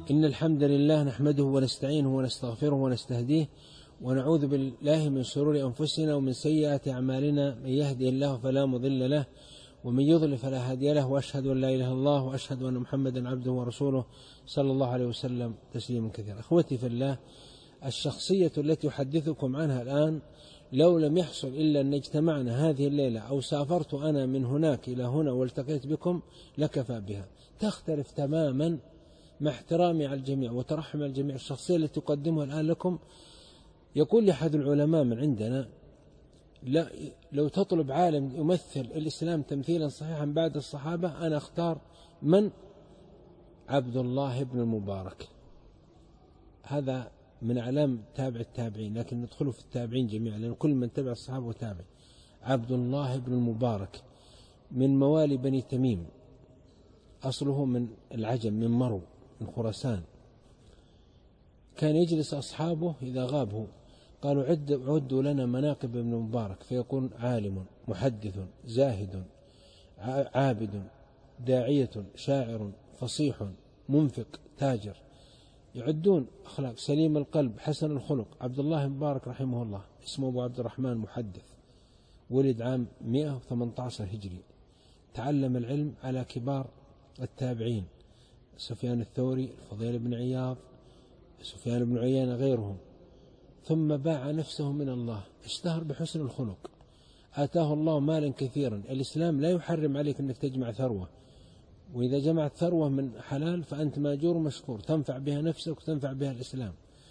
إن الحمد لله نحمده ونستعينه ونستغفره ونستهديه ونعوذ بالله من شرور أنفسنا ومن سيئات أعمالنا. من يهدي الله فلا مضل له ومن يضلل فلا هادي له، وأشهد أن لا إله إلا الله وأشهد أن محمدا عبده ورسوله صلى الله عليه وسلم تسليما كثيرا. أخوتي في الله، الشخصية التي أحدثكم عنها الآن لو لم يحصل إلا أن اجتمعنا هذه الليلة أو سافرت أنا من هناك إلى هنا والتقيت بكم لكفى بها. تختلف تماما مع احترامي على الجميع وترحم على الجميع. الشخصية التي تقدمها الآن لكم، يقول أحد العلماء من عندنا: لو تطلب عالم يمثل الإسلام تمثيلا صحيحا بعد الصحابة، أنا أختار من؟ عبد الله بن المبارك. هذا من أعلام تابع التابعين، لكن ندخله في التابعين جميعا لأن كل من تبع الصحابة وتابع. عبد الله بن المبارك من موالي بني تميم، أصله من العجم، من مرو، من خراسان. كان يجلس أصحابه إذا غابه قالوا: عدوا لنا مناقب ابن المبارك، فيكون عالم محدث زاهد عابد داعية شاعر فصيح منفق تاجر. يعدون أخلاق: سليم القلب حسن الخلق. عبد الله مبارك رحمه الله، اسمه أبو عبد الرحمن، محدث، ولد عام 118 هجري. تعلم العلم على كبار التابعين: سفيان الثوري، الفضيل بن عياض، سفيان بن عيينة، غيرهم. ثم باع نفسه من الله، اشتهر بحسن الخلق، آتاه الله مالا كثيرا. الإسلام لا يحرم عليك أنك تجمع ثروة، وإذا جمعت ثروة من حلال فأنت ماجور مشكور، تنفع بها نفسك وتنفع بها الإسلام.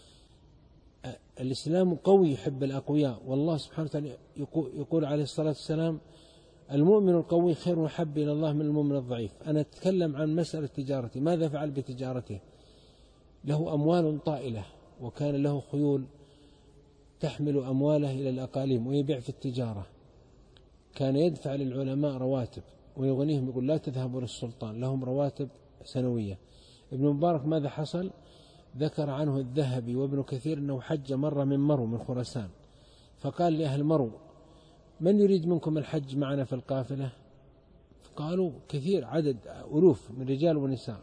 الإسلام قوي، يحب الأقوياء، والله سبحانه وتعالى يقول عليه الصلاة والسلام: المؤمن القوي خير وحب إلى الله من المؤمن الضعيف. أنا أتكلم عن مسألة تجارته، ماذا فعل بتجارته؟ له أموال طائلة، وكان له خيول تحمل أمواله إلى الأقاليم ويبيع في التجارة. كان يدفع للعلماء رواتب ويغنيهم، يقول: لا تذهبوا للسلطان، لهم رواتب سنوية. ابن مبارك ماذا حصل؟ ذكر عنه الذهبي وابن كثير أنه حج مرة من مرو، من خراسان، فقال لأهل مرو: من يريد منكم الحج معنا في القافلة؟ قالوا: كثير، عدد ألوف من رجال ونساء.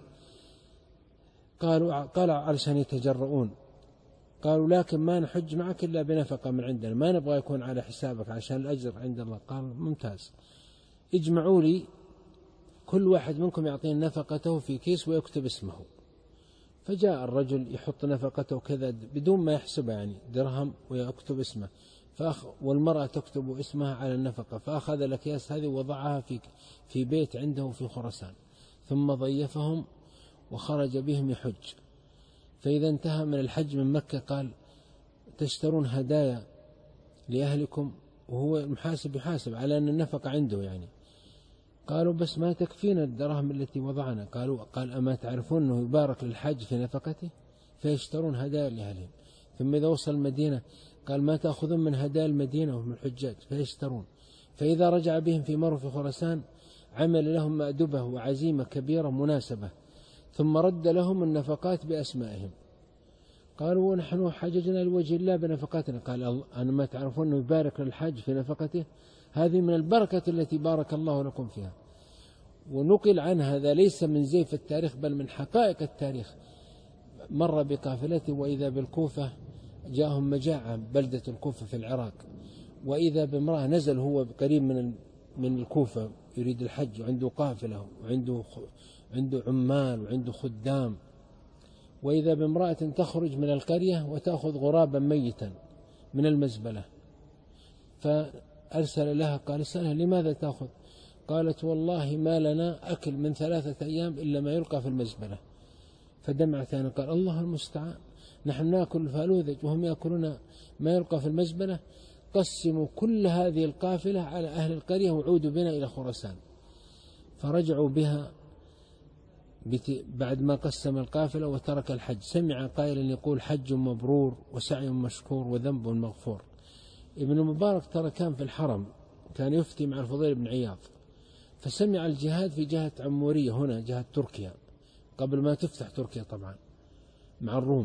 قال علشان يتجرؤون، قالوا: لكن ما نحج معك إلا بنفقة من عندنا، ما نبغى يكون على حسابك عشان الأجر عند الله. قال: ممتاز، اجمعوا لي كل واحد منكم يعطيني نفقته في كيس ويكتب اسمه. فجاء الرجل يحط نفقته كذا بدون ما يحسبها، يعني درهم، ويكتب اسمه، والمرأة تكتب اسمها على النفقة. فأخذ الأكياس هذه ووضعها في بيت عنده في خراسان، ثم ضيفهم وخرج بهم يحج. فإذا انتهى من الحج من مكة قال: تشترون هدايا لأهلكم؟ وهو المحاسب يحاسب على أن النفقة عنده يعني. قالوا: بس ما تكفينا الدراهم التي وضعنا. قال: أما تعرفون أنه يبارك للحاج في نفقته؟ فيشترون هدايا لأهلهم. ثم إذا وصل المدينة قال: ما تأخذون من هدايا المدينة وهم الحجاج؟ فيشترون. فإذا رجع بهم في مرو في خراسان عمل لهم مأدبة وعزيمة كبيرة مناسبة، ثم رد لهم النفقات بأسمائهم. قالوا: ونحن حججنا لوجه الله بنفقاتنا. قال: أنا ما تعرفون أنه يبارك للحاج في نفقته؟ هذه من البركة التي بارك الله لكم فيها. ونقل عن هذا ليس من زيف التاريخ بل من حقائق التاريخ. مر بقافلته وإذا بالكوفة جاءهم مجاعة، بلدة الكوفة في العراق، وإذا بامرأة نزل هو قريب من الكوفة يريد الحج، وعنده قافلة وعنده عمال وعنده خدام، وإذا بامرأة تخرج من القرية وتأخذ غرابا ميتا من المزبلة. فأرسل لها قال: اسألها لماذا تأخذ؟ قالت: والله ما لنا أكل من 3 أيام إلا ما يلقى في المزبلة. فدمعت أنا، قال: الله المستعان، نحن نأكل الفالوذج وهم يأكلون ما يلقى في المزبلة. قسموا كل هذه القافلة على أهل القرية وعودوا بنا إلى خراسان. فرجعوا بها بعد ما قسم القافلة وترك الحج. سمع قائلا يقول: حج مبرور وسعي مشكور وذنب مغفور. ابن المبارك ترى كان في الحرم، كان يفتي مع الفضيل بن عياض، فسمع الجهاد في جهة عمورية، هنا جهة تركيا، قبل ما تفتح تركيا طبعا مع الروم.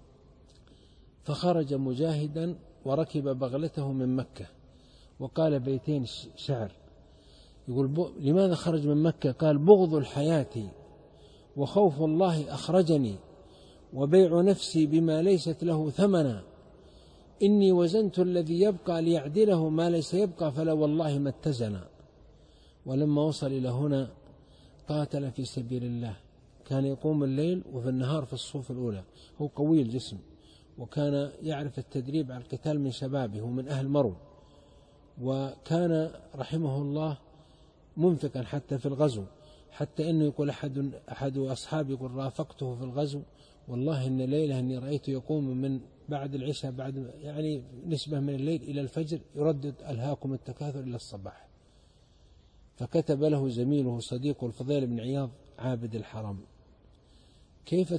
فخرج مجاهدا وركب بغلته من مكة، وقال بيتين شعر، يقول: لماذا خرج من مكة؟ قال: بغض الحياة وخوف الله أخرجني، وبيع نفسي بما ليست له ثمنا، إني وزنت الذي يبقى ليعدله ما ليس يبقى فلا والله ما اتزنا. ولما وصل إلى هنا قاتل في سبيل الله، كان يقوم الليل وفي النهار في الصفوف الأولى، هو قوي الجسم وكان يعرف التدريب على القتال من شبابه ومن أهل مرو، وكان رحمه الله منفقا حتى في الغزو، حتى أنه يقول أحد أصحابه يقول رافقته في الغزو والله إن ليلة أني رأيته يقوم من بعد العشاء بعد يعني نسبة من الليل إلى الفجر يردد ألهاكم التكاثر إلى الصباح. فكتب له زميله صديقه الفضيل بن عياض عابد الحرم: كيف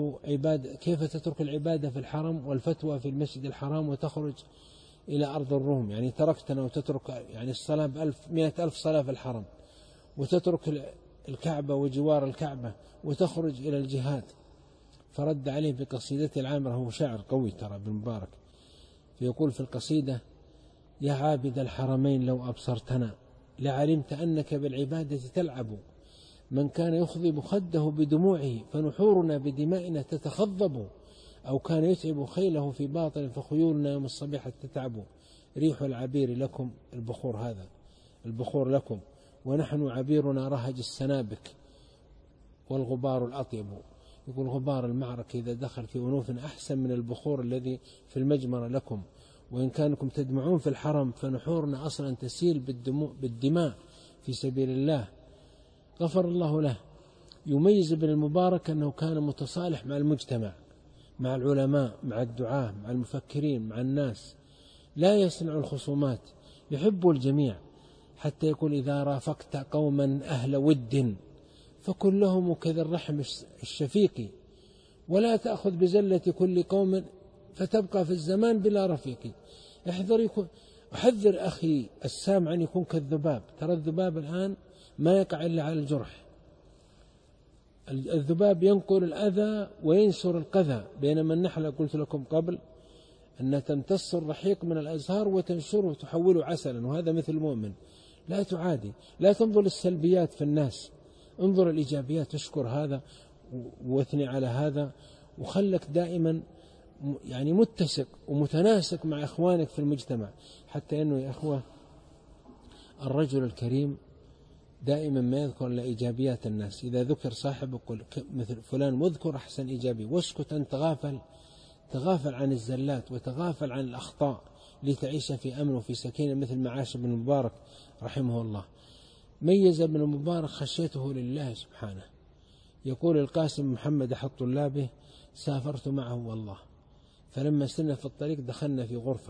تترك العبادة في الحرم والفتوى في المسجد الحرام وتخرج إلى أرض الروم؟ يعني تركتنا وتترك يعني الصلاة 100,000 صلاة في الحرم، وتترك الكعبة وجوار الكعبة وتخرج إلى الجهاد. فرد عليه بقصيدته العامرة، هو شاعر قوي ترى ابن مبارك، فيقول في القصيدة: يا عابد الحرمين لو أبصرتنا لعلمت أنك بالعبادة تلعب، من كان يخضب خده بدموعه فنحورنا بدمائنا تتخضب، أو كان يتعب خيله في باطل فخيولنا يوم الصبيحة تتعب. ريح العبير لكم، البخور هذا البخور لكم، ونحن عبيرنا رهج السنابك والغبار الأطيب. يقول غبار المعركة إذا دخل في أنوف أحسن من البخور الذي في المجمر لكم، وإن كانكم تدمعون في الحرم فنحورنا أصلا تسيل بالدماء في سبيل الله. غفر الله له. يميز ابن المبارك أنه كان متصالح مع المجتمع، مع العلماء، مع الدعاة، مع المفكرين، مع الناس، لا يصنع الخصومات، يحب الجميع، حتى يقول: إذا رافقت قوما أهل ود فكن لهم كذا الرحم الشفيق، ولا تأخذ بزلة كل قوم فتبقى في الزمان بلا رفيق. أحذر أخي السامع أن يكون كالذباب، ترى الذباب الآن ما يقع إلا على الجرح، الذباب ينقل الأذى وينشر القذى، بينما النحلة قلت لكم قبل أن تمتص الرحيق من الأزهار وتنشره وتحوله عسلا، وهذا مثل المؤمن. لا تعادي، لا تنظر للسلبيات في الناس، انظر الإيجابيات، اشكر هذا واثني على هذا، وخلك دائما يعني متسق ومتناسق مع إخوانك في المجتمع. حتى أنه يا أخوة الرجل الكريم دائما ما يذكر لإيجابيات الناس، إذا ذكر صاحبه قل مثل فلان واذكر أحسن إيجابي، واسكت أن تغافل عن الزلات وتغافل عن الأخطاء لتعيش في أمن وفي سكينة، مثل ما عاش ابن المبارك رحمه الله. ميز ابن المبارك خشيته لله سبحانه. يقول القاسم محمد أحد طلابه: سافرت معه والله، فلما استنى في الطريق دخلنا في غرفة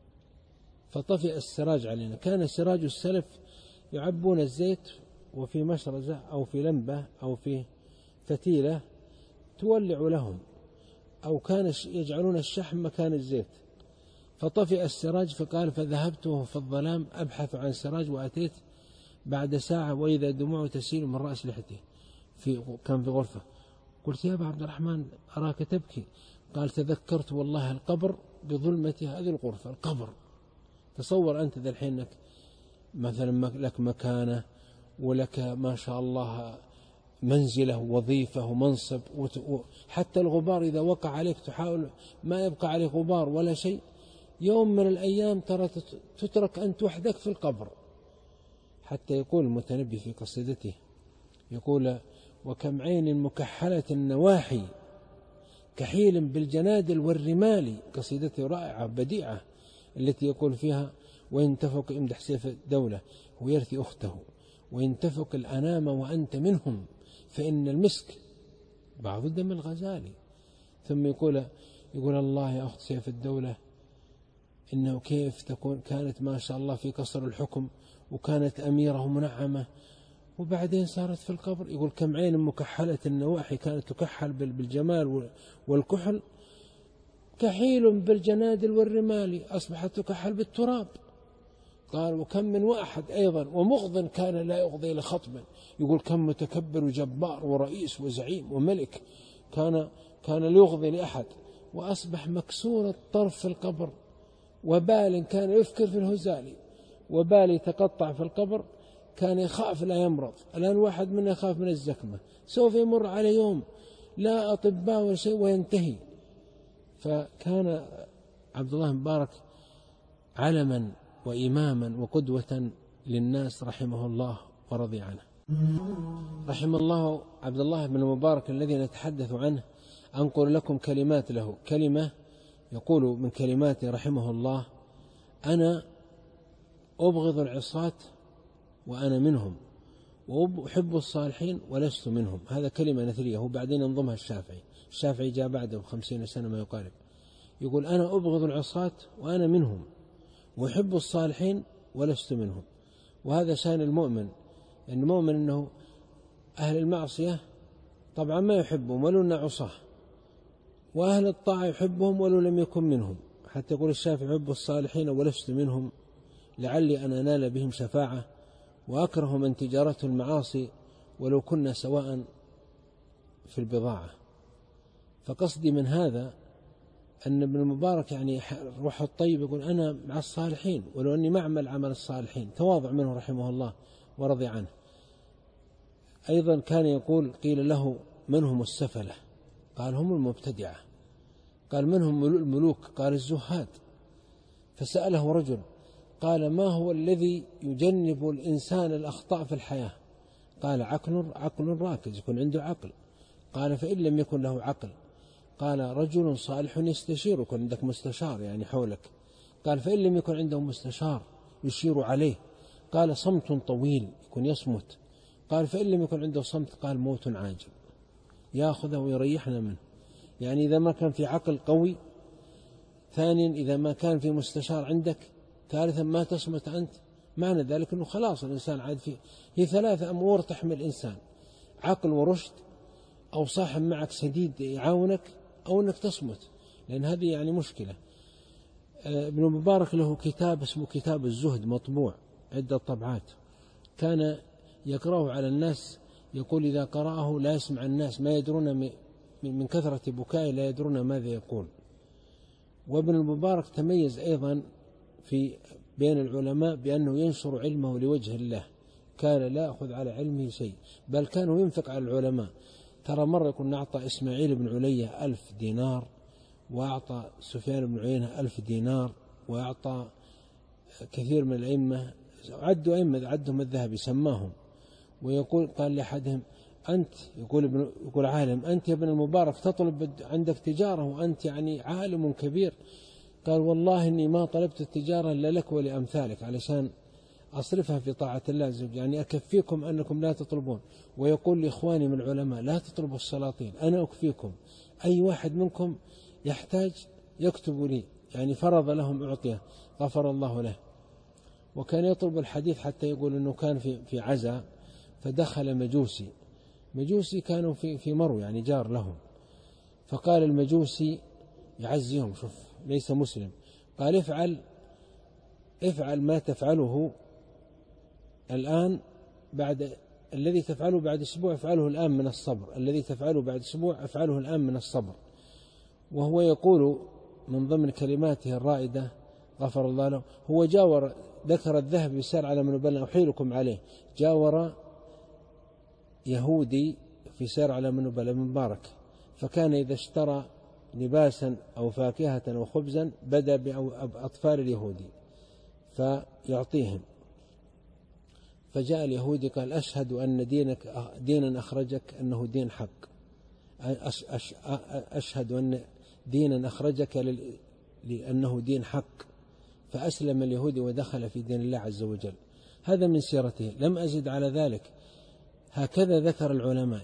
فطفئ السراج علينا، كان سراج السلف يعبون الزيت وفي مشرزة أو في لمبة أو في فتيلة تولع لهم، أو كان يجعلون الشحم مكان الزيت، فطفئ السراج. فقال: فذهبت في الظلام أبحث عن سراج، وأتيت بعد ساعة وإذا دموع تسيل من رأس لحيته، كان في غرفة. قلت: يا أبا عبد الرحمن أراك تبكي. قال: تذكرت والله القبر بظلمة هذه الغرفة. القبر، تصور أنت ذا الحين أنك مثلا لك مكانة ولك ما شاء الله منزلة ووظيفة ومنصب، حتى الغبار إذا وقع عليك تحاول ما يبقى عليك غبار ولا شيء، يوم من الأيام ترى تترك أنت وحدك في القبر. حتى يقول المتنبي في قصيدته، يقول: وكم عين مكحلة النواحي كحيل بالجنادل والرمال. قصيدته رائعة بديعة التي يقول فيها: وإن تفق، امدح سيف الدولة ويرثي أخته، وإن تفق الأنام وأنت منهم فإن المسك بعض دم الغزالي. ثم يقول الله يا أخت سيف الدولة إنه كيف تكون، كانت ما شاء الله في قصر الحكم وكانت أميرة منعمة، وبعدين صارت في القبر. يقول: كم عين مكحلة النواحي، كانت تكحل بالجمال والكحل، كحيل بالجنادل والرمال أصبحت تكحل بالتراب. قال: وكم من واحد أيضا ومغض كان لا يغضي لخطب. يقول: كم متكبر وجبار ورئيس وزعيم وملك كان ليغضي لأحد، وأصبح مكسور الطرف في القبر. وبال كان يفكر في الهزال، وبال يتقطع في القبر، كان يخاف لا يمرض. الآن واحد منا يخاف من الزكمة، سوف يمر على يوم لا أطباء ولا شيء وينتهي. فكان عبد الله بن مبارك علما وإماما وقدوة للناس رحمه الله ورضي عنه. رحم الله عبد الله بن المبارك الذي نتحدث عنه. أنقل لكم كلمات له. كلمة يقول من كلماته رحمه الله: أنا أبغض العصاة وأنا منهم، وأحب الصالحين ولست منهم. هذا كلمة نثرية، وبعدين ينظمها الشافعي جاء بعده 50 سنة ما يقارب. يقول: أنا أبغض العصاة وأنا منهم، وأحب الصالحين ولست منهم. وهذا شأن المؤمن، يعني المؤمن أنه أهل المعصية طبعا ما يحبهم ولو أن عصاه، وأهل الطاعة يحبهم ولو لم يكن منهم. حتى يقول الشافعي: أحب الصالحين ولست منهم، لعلي أن أنال بهم شفاعة، وأكره من تجارته المعاصي ولو كنا سواء في البضاعة. فقصدي من هذا أن ابن المبارك يعني روح الطيب يقول: أنا مع الصالحين ولو أني ما أعمل عمل الصالحين. تواضع منه رحمه الله ورضي عنه. أيضا كان يقول: قيل له: من هم السفلة؟ قال: هم المبتدعة. قال: من هم الملوك؟ قال: الزهاد. فسأله رجل قال: ما هو الذي يجنب الإنسان الأخطاء في الحياة؟ قال: عقل راكز، يكون عنده عقل. قال: فإن لم يكن له عقل؟ قال: رجل صالح يستشير، يكون عندك مستشار يعني حولك. قال: فإن لم يكن عنده مستشار يشير عليه؟ قال: صمت طويل، يكون يصمت. قال: فإن لم يكن عنده صمت؟ قال: موت عاجل، يأخذه ويريحنا منه. يعني إذا ما كان في عقل قوي، ثانيا إذا ما كان في مستشار عندك، ثالثا ما تصمت أنت، معنى ذلك أنه خلاص الإنسان عاد فيه. هي 3 أمور تحمل الإنسان: عقل ورشد، أو صاحب معك سديد يعاونك، أو أنك تصمت، لأن هذه يعني مشكلة. ابن مبارك له كتاب اسمه كتاب الزهد مطبوع عدة طبعات، كان يقرأه على الناس. يقول: إذا قرأه لا يسمع الناس، ما يدرون من كثرة بكائه لا يدرون ماذا يقول. وابن المبارك تميز أيضا في بين العلماء بأنه ينشر علمه لوجه الله، كان لا يأخذ على علمه شيء، بل كانوا ينفق على العلماء. ترى مرة كنا أعطى إسماعيل بن علية 1000 دينار، وأعطى سفيان بن عيينة 1000 دينار، وأعطى كثير من الأئمة، عدوا أئمة عدهم الذهبي سماهم. ويقول قال لأحدهم: أنت، يقول عالم، أنت يا ابن المبارك تطلب عندك تجارة وأنت يعني عالم كبير؟ قال: والله إني ما طلبت التجارة إلا لك ولأمثالك، علشان أصرفها في طاعة الله عز وجل، يعني أكفيكم أنكم لا تطلبون. ويقول لإخواني من العلماء: لا تطلبوا السلاطين، أنا أكفيكم، أي واحد منكم يحتاج يكتب لي، يعني فرض لهم أعطيه، غفر الله له. وكان يطلب الحديث حتى يقول أنه كان في عزاء، فدخل مجوسي كانوا في مرو، يعني جار لهم. فقال المجوسي يعزيهم، شوف ليس مسلم، قال: افعل ما تفعله الآن، بعد الذي تفعله بعد أسبوع افعله الآن من الصبر، الذي تفعله بعد أسبوع افعله الآن من الصبر. وهو يقول من ضمن كلماته الرائدة غفر الله له، هو جاور، ذكر الذهب يسار على من بلغ، أحيلكم عليه، جاور يهودي في سير على من بلغ مبارك، فكان إذا اشترى لباسا أو فاكهة أو خبزا بدأ بأطفال اليهودي فيعطيهم. فجاء اليهودي قال: أشهد أن دينا أخرجك أنه دين حق، أشهد أن دينا أخرجك لأنه دين حق. فأسلم اليهودي ودخل في دين الله عز وجل. هذا من سيرته، لم أزد على ذلك، هكذا ذكر العلماء.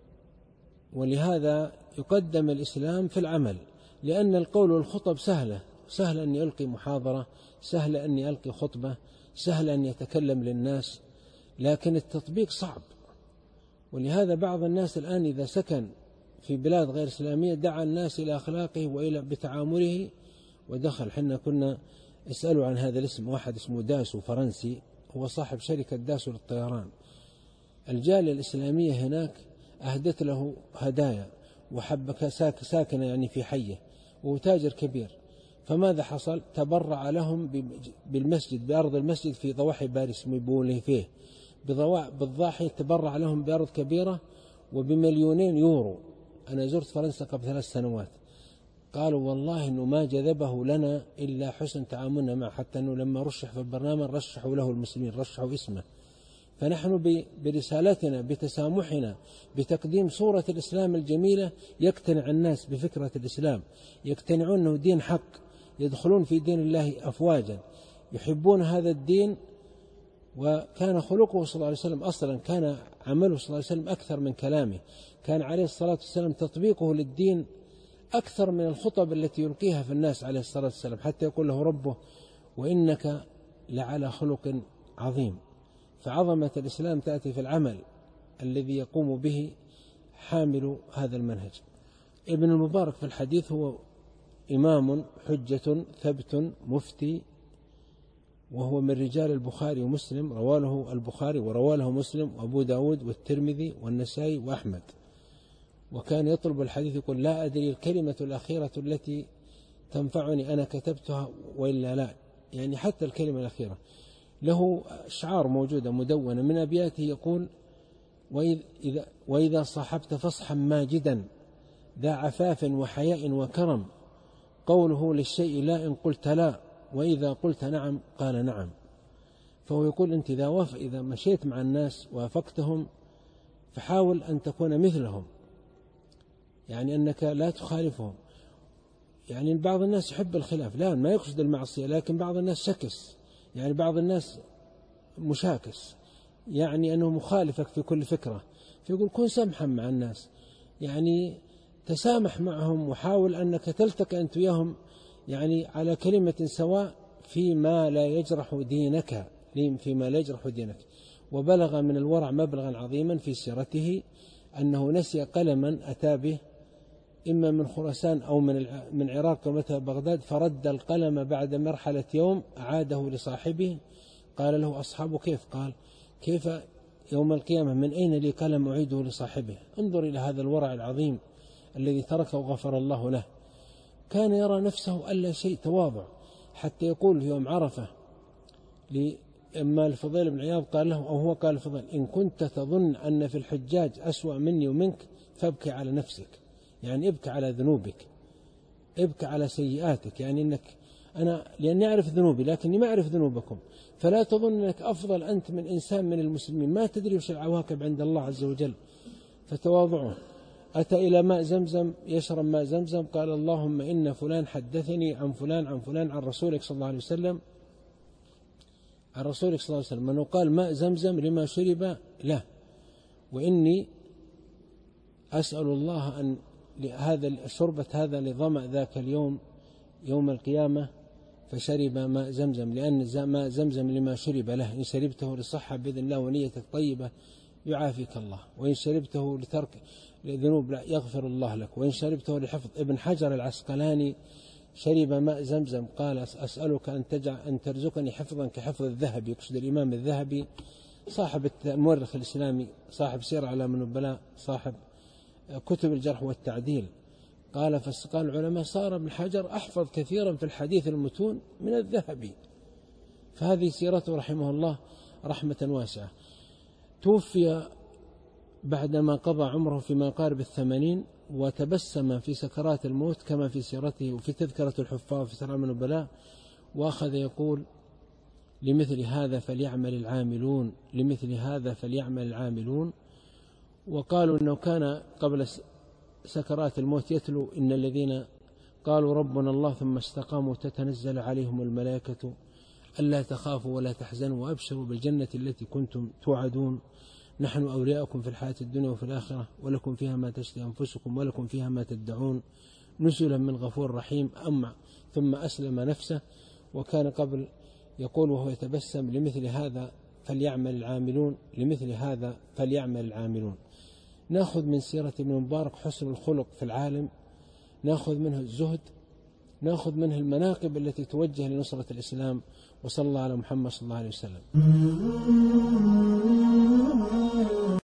ولهذا يقدم الإسلام في العمل، لأن القول والخطب سهل أن يلقي محاضرة، سهل أن يلقي خطبة، سهل أن يتكلم للناس، لكن التطبيق صعب. ولهذا بعض الناس الآن إذا سكن في بلاد غير إسلامية دعا الناس إلى أخلاقه وإلى بتعامله ودخل. حنا كنا اسألوا عن هذا الاسم، واحد اسمه داسو فرنسي، هو صاحب شركة داسو للطيران. الجالية الإسلامية هناك أهدت له هدايا، وحبك ساكنة يعني في حيه، وهو تاجر كبير. فماذا حصل؟ تبرع لهم بالمسجد، بأرض المسجد في ضواحي باريس ميبولي فيه، بالضاحية تبرع لهم بأرض كبيرة وب2 مليون يورو أنا زرت فرنسا قبل 3 سنوات، قالوا والله أنه ما جذبه لنا إلا حسن تعاملنا معه، حتى أنه لما رشح في البرنامج رشحوا له المسلمين، رشحوا اسمه. فنحن برسالتنا بتسامحنا بتقديم صورة الإسلام الجميلة يقتنع الناس بفكرة الإسلام، يقتنعون أنه دين حق، يدخلون في دين الله أفواجا، يحبون هذا الدين. وكان خلقه صلى الله عليه وسلم أصلا، كان عمله صلى الله عليه وسلم أكثر من كلامه، كان عليه الصلاة والسلام تطبيقه للدين أكثر من الخطب التي يلقيها في الناس عليه الصلاة والسلام، حتى يقول له ربه وإنك لعلى خلق عظيم. فعظمة الإسلام تأتي في العمل الذي يقوم به حامل هذا المنهج. ابن المبارك في الحديث هو إمام حجة ثبت مفتي، وهو من رجال البخاري ومسلم، رواه البخاري ورواه مسلم وأبو داود والترمذي والنسائي وأحمد. وكان يطلب الحديث يقول لا أدري الكلمة الأخيرة التي تنفعني أنا كتبتها وإلا لا، يعني حتى الكلمة الأخيرة. له أشعار موجودة مدونة، من أبياته يقول وإذا صاحبت فصحا ماجدا ذا عفاف وحياء وكرم، قوله للشيء لا إن قلت لا، وإذا قلت نعم قال نعم. فهو يقول أنت إذا مشيت مع الناس وافقتهم فحاول أن تكون مثلهم، يعني أنك لا تخالفهم. يعني بعض الناس يحب الخلاف، لا ما يقصد المعصية، لكن بعض الناس شكس، يعني بعض الناس مشاكس، يعني أنه مخالفك في كل فكرة. فيقول كن سمحا مع الناس، يعني تسامح معهم، وحاول أنك تلتقي أنت وياهم يعني على كلمة سواء فيما لا يجرح دينك، فيما لا يجرح دينك. وبلغ من الورع مبلغا عظيما في سيرته أنه نسي قلما أتى به إما من خراسان أو من عراق ومتى بغداد، فرد القلم بعد مرحلة يوم أعاده لصاحبه. قال له أصحابه كيف؟ قال كيف يوم القيامة من أين لي قلم أعيده لصاحبه؟ انظر إلى هذا الورع العظيم الذي تركه وغفر الله له. كان يرى نفسه ألا شيء، تواضع، حتى يقول في يوم عرفة لما الفضيل بن عياض قال له، أو هو قال الفضيل إن كنت تظن أن في الحجاج أسوأ مني ومنك فابكي على نفسك، يعني ابكي على ذنوبك، ابكي على سيئاتك، يعني أنك لأني أعرف ذنوبي لكني ما أعرف ذنوبكم، فلا تظن أنك أفضل أنت من إنسان من المسلمين، ما تدري وش العواقب عند الله عز وجل. فتواضعوا. أتى إلى ماء زمزم يشرب ماء زمزم، قال اللهم إن فلان حدثني عن فلان عن فلان عن رسولك صلى الله عليه وسلم، عن رسولك صلى الله عليه وسلم، من قال ماء زمزم لما شرب له، وإني أسأل الله أن هذا شربة هذا لظمأ ذاك اليوم يوم القيامة فشرب ماء زمزم، لأن ماء زمزم لما شرب له، إن شربته للصحة بإذن الله ونيتك طيبة يعافيك الله، وإن شربته لترك لذنوب لا يغفر الله لك، وإن شربته لحفظ. ابن حجر العسقلاني شرب ماء زمزم قال أسألك أن ترزقني حفظا كحفظ الذهبي، يقصد الإمام الذهبي صاحب المؤرخ الإسلامي، صاحب سير أعلام النبلاء، صاحب كتب الجرح والتعديل. قال العلماء صار ابن حجر أحفظ كثيرا في الحديث المتون من الذهبي. فهذه سيرته رحمه الله رحمة واسعة. توفي بعدما قضى عمره فيما قارب 80، وتبسم في سكرات الموت كما في سيرته وفي تذكرة الحفاظ في سير أعلام النبلاء، وأخذ يقول لمثل هذا فليعمل العاملون، لمثل هذا فليعمل العاملون. وقالوا أنه كان قبل سكرات الموت يتلو إن الذين قالوا ربنا الله ثم استقاموا تتنزل عليهم الملائكة ألا تخافوا ولا تحزنوا وأبشروا بالجنة التي كنتم توعدون، نحن أولياؤكم في الحياة الدنيا وفي الآخرة ولكم فيها ما تشتهي أنفسكم ولكم فيها ما تدعون نزلا من غفور رحيم. ثم أسلم نفسه. وكان قبل يقول وهو يتبسم لمثل هذا فليعمل العاملون، لمثل هذا فليعمل العاملون. نأخذ من سيرة ابن مبارك حسن الخلق في العالم، نأخذ منه الزهد، نأخذ منه المناقب التي توجه لنصرة الإسلام. وصلى الله على محمد صلى الله عليه وسلم.